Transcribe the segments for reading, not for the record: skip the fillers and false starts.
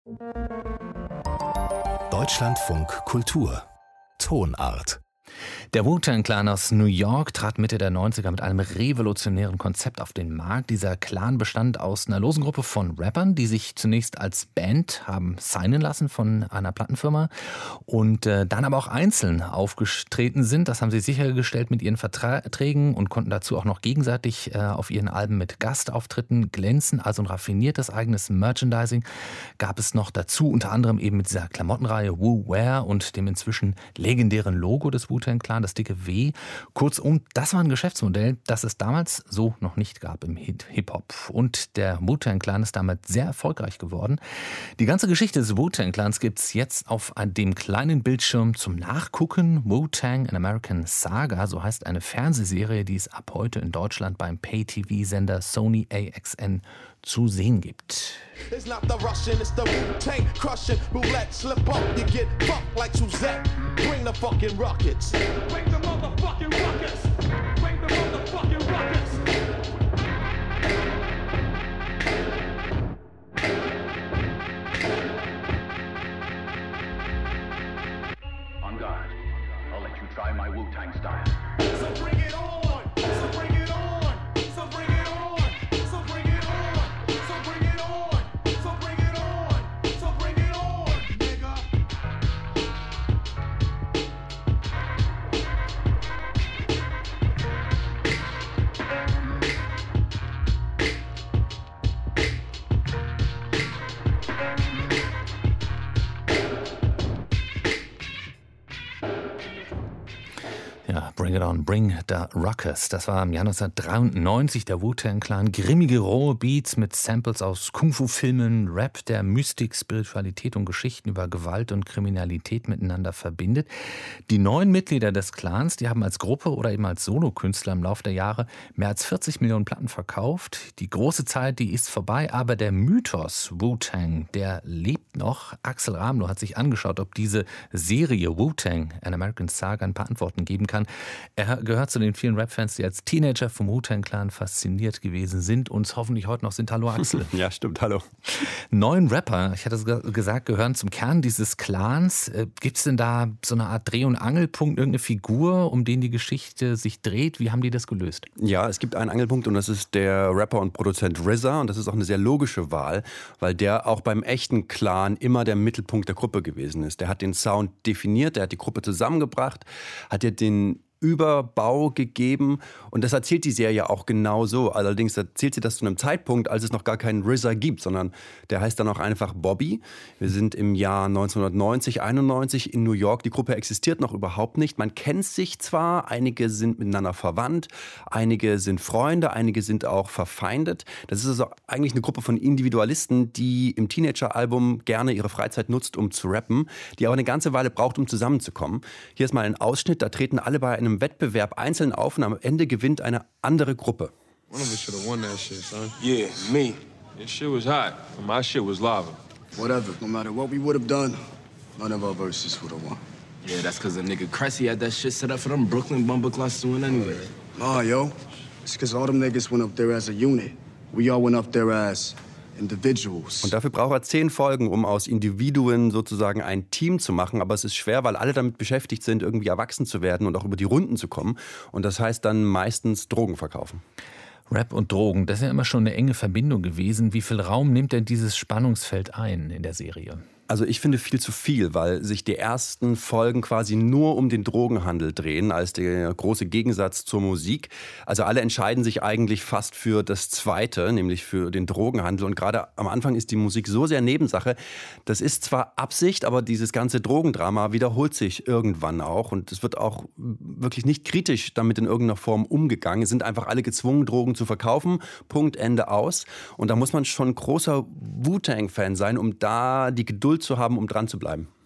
Deutschlandfunk Kultur Tonart. Der Wu-Tang Clan aus New York trat Mitte der 90er mit einem revolutionären Konzept auf den Markt. Dieser Clan bestand aus einer losen Gruppe von Rappern, die sich zunächst als Band haben signen lassen von einer Plattenfirma und dann aber auch einzeln aufgetreten sind. Das haben sie sichergestellt mit ihren Verträgen und konnten dazu auch noch gegenseitig auf ihren Alben mit Gastauftritten glänzen. Also ein raffiniertes eigenes Merchandising gab es noch dazu, unter anderem eben mit dieser Klamottenreihe Wu Wear und dem inzwischen legendären Logo des Wu-Tang Clan, das dicke W. Kurzum, das war ein Geschäftsmodell, das es damals so noch nicht gab im Hip-Hop. Und der Wu-Tang Clan ist damit sehr erfolgreich geworden. Die ganze Geschichte des Wu-Tang Clans gibt es jetzt auf dem kleinen Bildschirm zum Nachgucken. Wu-Tang, an American Saga, so heißt eine Fernsehserie, die es ab heute in Deutschland beim Pay-TV-Sender Sony AXN zu sehen gibt. It's not the Russian, it's the Wu-Tang crushing. Roulette, slip up, you get fucked like Suzette. Bring the fucking rockets. Bring the motherfucking rockets. Bring the motherfucking rockets. On guard. I'll let you try my Wu-Tang style. So bring it on. So bring it on. So bring it on. So bring it on. So bring it on. So bring it on. So bring it on, nigga. Ja, Bring It On, Bring the Ruckus. Das war im Jahr 1993 der Wu-Tang Clan. Grimmige, rohe Beats mit Samples aus Kung-Fu-Filmen, Rap, der Mystik, Spiritualität und Geschichten über Gewalt und Kriminalität miteinander verbindet. Die neuen Mitglieder des Clans, die haben als Gruppe oder eben als Solokünstler im Laufe der Jahre mehr als 40 Millionen Platten verkauft. Die große Zeit, die ist vorbei, aber der Mythos Wu-Tang, der lebt noch. Axel Ramlow hat sich angeschaut, ob diese Serie Wu-Tang, an American Saga, ein paar Antworten geben kann. Er gehört zu den vielen Rap-Fans, die als Teenager vom Wu-Tang Clan fasziniert gewesen sind und es hoffentlich heute noch sind. Hallo Axel. Ja, stimmt, hallo. 9 Rapper, ich hatte es gesagt, gehören zum Kern dieses Clans. Gibt es denn da so eine Art Dreh- und Angelpunkt, irgendeine Figur, um den die Geschichte sich dreht? Wie haben die das gelöst? Ja, es gibt einen Angelpunkt und das ist der Rapper und Produzent RZA und das ist auch eine sehr logische Wahl, weil der auch beim echten Clan immer der Mittelpunkt der Gruppe gewesen ist. Der hat den Sound definiert, der hat die Gruppe zusammengebracht, hat ja den Überbau gegeben und das erzählt die Serie auch genau so. Allerdings erzählt sie das zu einem Zeitpunkt, als es noch gar keinen RZA gibt, sondern der heißt dann auch einfach Bobby. Wir sind im Jahr 1990, 91 in New York. Die Gruppe existiert noch überhaupt nicht. Man kennt sich zwar, einige sind miteinander verwandt, einige sind Freunde, einige sind auch verfeindet. Das ist also eigentlich eine Gruppe von Individualisten, die im Teenager-Album gerne ihre Freizeit nutzt, um zu rappen, die aber eine ganze Weile braucht, um zusammenzukommen. Hier ist mal ein Ausschnitt, da treten alle bei einem Wettbewerb einzeln auf und am Ende gewinnt eine andere Gruppe. One of us should have won that shit, son. Yeah, me. Your shit was hot, and my shit was lava. Whatever. No matter what we would have done, none of our verses would have won. Yeah, that's because the nigga Cressy had that shit set up for them Brooklyn bumper class to win anyway. Nah, yo. It's because all them niggas went up there as a unit. We all went up there as individuals. Und dafür braucht er 10 Folgen, um aus Individuen sozusagen ein Team zu machen. Aber es ist schwer, weil alle damit beschäftigt sind, irgendwie erwachsen zu werden und auch über die Runden zu kommen. Und das heißt dann meistens Drogen verkaufen. Rap und Drogen, das ist ja immer schon eine enge Verbindung gewesen. Wie viel Raum nimmt denn dieses Spannungsfeld ein in der Serie? Also ich finde viel zu viel, weil sich die ersten Folgen quasi nur um den Drogenhandel drehen, als der große Gegensatz zur Musik. Also alle entscheiden sich eigentlich fast für das Zweite, nämlich für den Drogenhandel. Und gerade am Anfang ist die Musik so sehr Nebensache. Das ist zwar Absicht, aber dieses ganze Drogendrama wiederholt sich irgendwann auch. Und es wird auch wirklich nicht kritisch damit in irgendeiner Form umgegangen. Es sind einfach alle gezwungen, Drogen zu verkaufen. Punkt, Ende, aus. Und da muss man schon großer Wu-Tang-Fan sein, um da die Geduld zu haben, um dran zu bleiben.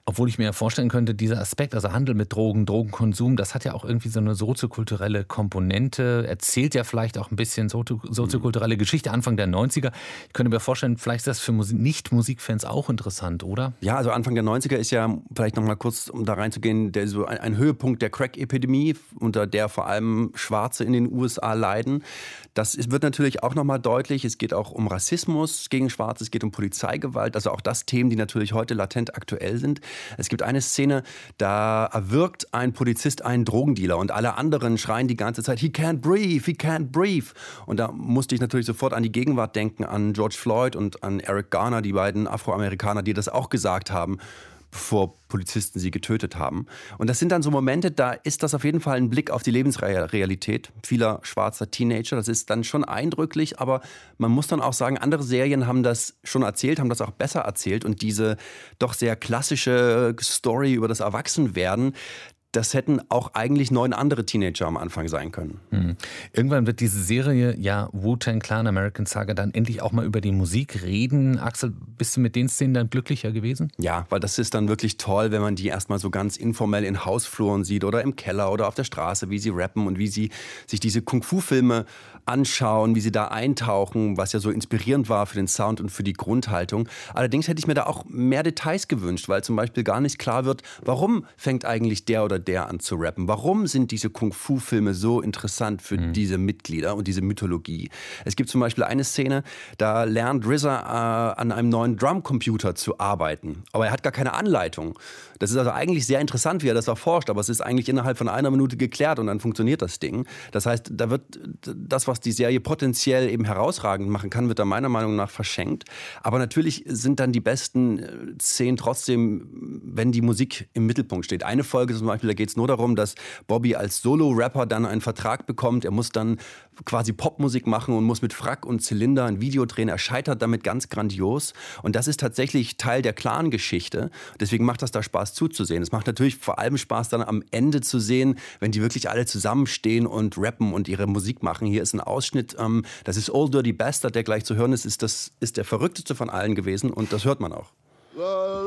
Obwohl ich mir ja vorstellen könnte, dieser Aspekt, also Handel mit Drogen, Drogenkonsum, das hat ja auch irgendwie so eine soziokulturelle Komponente, erzählt ja vielleicht auch ein bisschen soziokulturelle Geschichte Anfang der 90er. Ich könnte mir vorstellen, vielleicht ist das für Nicht-Musikfans auch interessant, oder? Ja, also Anfang der 90er ist ja, vielleicht noch mal kurz, um da reinzugehen, so ein Höhepunkt der Crack-Epidemie, unter der vor allem Schwarze in den USA leiden. Das wird natürlich auch noch mal deutlich. Es geht auch um Rassismus gegen Schwarze, es geht um Polizeigewalt, also auch das Themen, die natürlich heute latent aktuell sind. Es gibt eine Szene, da erwürgt ein Polizist einen Drogendealer und alle anderen schreien die ganze Zeit, he can't breathe, he can't breathe. Und da musste ich natürlich sofort an die Gegenwart denken, an George Floyd und an Eric Garner, die beiden Afroamerikaner, die das auch gesagt haben, bevor Polizisten sie getötet haben. Und das sind dann so Momente, da ist das auf jeden Fall ein Blick auf die Lebensrealität vieler schwarzer Teenager. Das ist dann schon eindrücklich, aber man muss dann auch sagen, andere Serien haben das schon erzählt, haben das auch besser erzählt. Und diese doch sehr klassische Story über das Erwachsenwerden, das hätten auch eigentlich 9 andere Teenager am Anfang sein können. Irgendwann wird diese Serie, ja, Wu-Tang Clan American Saga, dann endlich auch mal über die Musik reden. Axel, bist du mit den Szenen dann glücklicher gewesen? Ja, weil das ist dann wirklich toll, wenn man die erstmal so ganz informell in Hausfluren sieht oder im Keller oder auf der Straße, wie sie rappen und wie sie sich diese Kung-Fu-Filme anschauen, wie sie da eintauchen, was ja so inspirierend war für den Sound und für die Grundhaltung. Allerdings hätte ich mir da auch mehr Details gewünscht, weil zum Beispiel gar nicht klar wird, warum fängt eigentlich der oder der an zu rappen? Warum sind diese Kung-Fu-Filme so interessant für diese Mitglieder und diese Mythologie? Es gibt zum Beispiel eine Szene, da lernt RZA an einem neuen Drumcomputer zu arbeiten. Aber er hat gar keine Anleitung. Das ist also eigentlich sehr interessant, wie er das erforscht, aber es ist eigentlich innerhalb von einer Minute geklärt und dann funktioniert das Ding. Das heißt, da wird das, was die Serie potenziell eben herausragend machen kann, wird da meiner Meinung nach verschenkt. Aber natürlich sind dann die besten Szenen trotzdem, wenn die Musik im Mittelpunkt steht. Eine Folge zum Beispiel, da geht es nur darum, dass Bobby als Solo-Rapper dann einen Vertrag bekommt. Er muss dann quasi Popmusik machen und muss mit Frack und Zylinder ein Video drehen. Er scheitert damit ganz grandios. Und das ist tatsächlich Teil der Clan-Geschichte. Deswegen macht das da Spaß zuzusehen. Es macht natürlich vor allem Spaß dann am Ende zu sehen, wenn die wirklich alle zusammenstehen und rappen und ihre Musik machen. Hier ist ein Ausschnitt, das ist Old Dirty Bastard, der gleich zu hören ist. Ist der verrückteste von allen gewesen und das hört man auch. Hey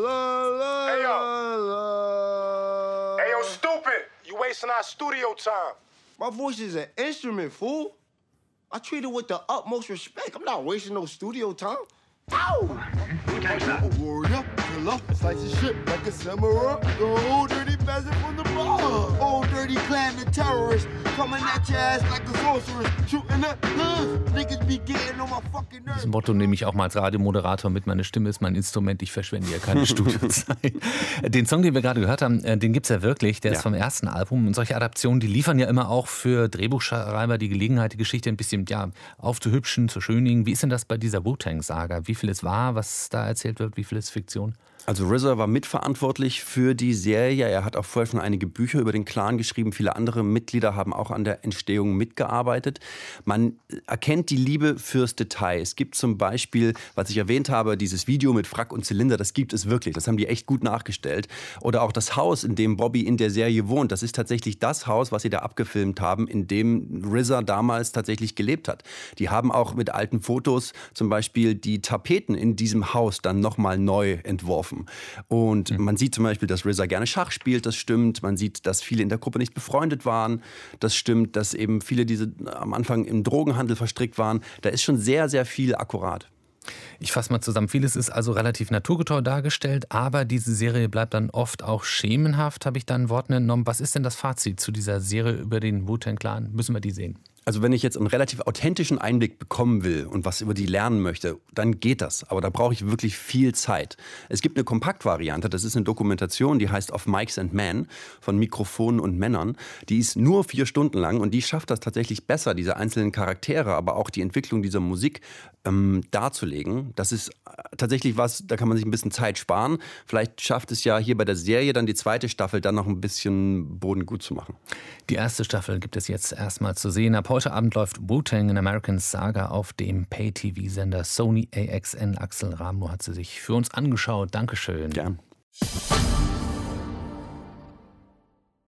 yo. Hey yo, stupid! You wasting our studio time. My voice is an instrument, fool. I treat it with the utmost respect. I'm not wasting no studio time. Ow! A warrior, killer, slice of shit like a samurai. The old dirty bastard from the bar. Old dirty clan, the terrorists, coming at your ass like a sorceress. Shooting at niggas be getting on my fucking nerves. Das Motto nehme ich auch mal als Radiomoderator mit. Meine Stimme ist mein Instrument, ich verschwende ja keine Studiozeit. Den Song, den wir gerade gehört haben, den gibt es ja wirklich. Der ist vom ersten Album. Und solche Adaptionen, die liefern ja immer auch für Drehbuchschreiber die Gelegenheit, die Geschichte ein bisschen aufzuhübschen, zu schönigen. Wie ist denn das bei dieser Wu-Tang-Saga? Wie viel ist wahr, was da erzählt wird? Wie viel ist Fiktion? Also RZA war mitverantwortlich für die Serie. Er hat auch vorher schon einige Bücher über den Clan geschrieben. Viele andere Mitglieder haben auch an der Entstehung mitgearbeitet. Man erkennt die Liebe fürs Detail. Es gibt zum Beispiel, was ich erwähnt habe, dieses Video mit Frack und Zylinder, das gibt es wirklich. Das haben die echt gut nachgestellt. Oder auch das Haus, in dem Bobby in der Serie wohnt. Das ist tatsächlich das Haus, was sie da abgefilmt haben, in dem RZA damals tatsächlich gelebt hat. Die haben auch mit alten Fotos zum Beispiel die Tapeten in diesem Haus dann nochmal neu entworfen. Und man sieht zum Beispiel, dass RZA gerne Schach spielt, das stimmt. Man sieht, dass viele in der Gruppe nicht befreundet waren, das stimmt. Dass eben viele, die am Anfang im Drogenhandel verstrickt waren. Da ist schon sehr, sehr viel akkurat. Ich fasse mal zusammen. Vieles ist also relativ naturgetreu dargestellt, aber diese Serie bleibt dann oft auch schemenhaft, habe ich da ein Wort entnommen. Was ist denn das Fazit zu dieser Serie über den Wu-Tang Clan? Müssen wir die sehen? Also wenn ich jetzt einen relativ authentischen Einblick bekommen will und was über die lernen möchte, dann geht das. Aber da brauche ich wirklich viel Zeit. Es gibt eine Kompaktvariante, das ist eine Dokumentation, die heißt Of Mics and Men, von Mikrofonen und Männern. Die ist nur 4 Stunden lang und die schafft das tatsächlich besser, diese einzelnen Charaktere, aber auch die Entwicklung dieser Musik darzulegen. Das ist tatsächlich was, da kann man sich ein bisschen Zeit sparen. Vielleicht schafft es ja hier bei der Serie dann die 2. Staffel dann noch ein bisschen Boden gut zu machen. Die 1. Staffel gibt es jetzt erstmal zu sehen. Ab heute Abend läuft Wu-Tang in American Saga auf dem Pay-TV-Sender Sony AXN. Axel Ramlow hat sie sich für uns angeschaut. Dankeschön. Gern.